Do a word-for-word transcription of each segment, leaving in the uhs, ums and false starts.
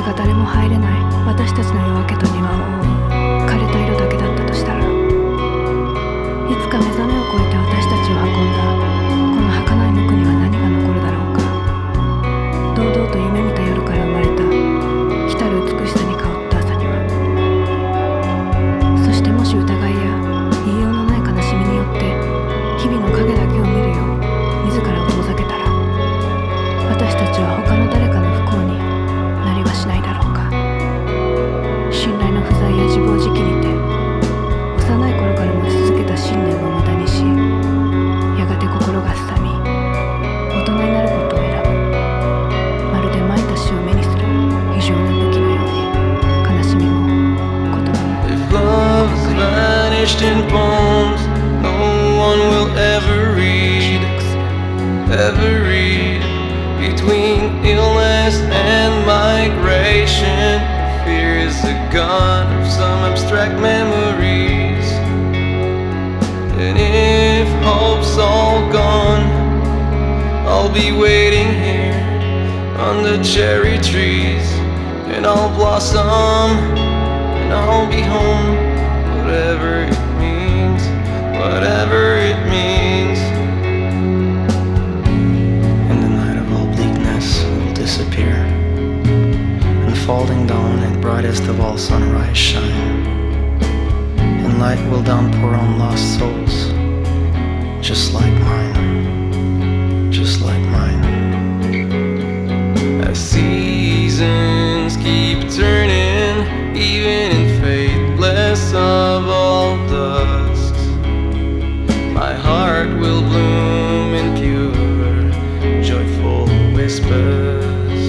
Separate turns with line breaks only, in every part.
が誰も入れない私たちの夜明けと庭を覆う枯れた色だけだったとしたら、いつか目覚めを越えて私たちを運んだこの儚い無垢には何が残るだろうか。堂々と夢見た夜から生まれた来たる美しさに香った朝には、そしてもし疑いや言いようのない悲しみによって日々の影だけを見るよう自らを遠ざけたら、私たちは他の誰かの不幸になりはしないだろうか。信頼の不在や自暴自棄にて幼い頃から持ち続けた信念を無駄にし、やがて心がすさみ大人になることを選ぶ。まるでまいた死を目にする非常な武器のように、悲しみも言葉も。
If love's vanished in poems no one will ever read, ever read. Between illness and migration, fear is the gun of some abstract memories. And if hope's all gone, I'll be waiting here under cherry trees, and I'll blossom and I'll be home, whatever it means, whatever it means. And the night of all bleakness will disappear, and falling down at brightest of all sunrise shine, and light will downpour on lost souls, just like mine, just like mine. As seasons keep turning, even in faithless of all dusks, my heart will bloom in pure, joyful whispers,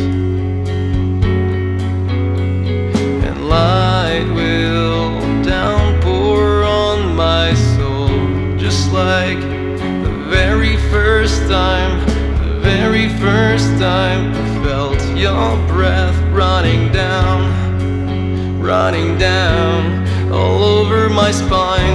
and light will downpour on my soul, just like the very first time, the very first time I felt your breath running down, running down all over my spine.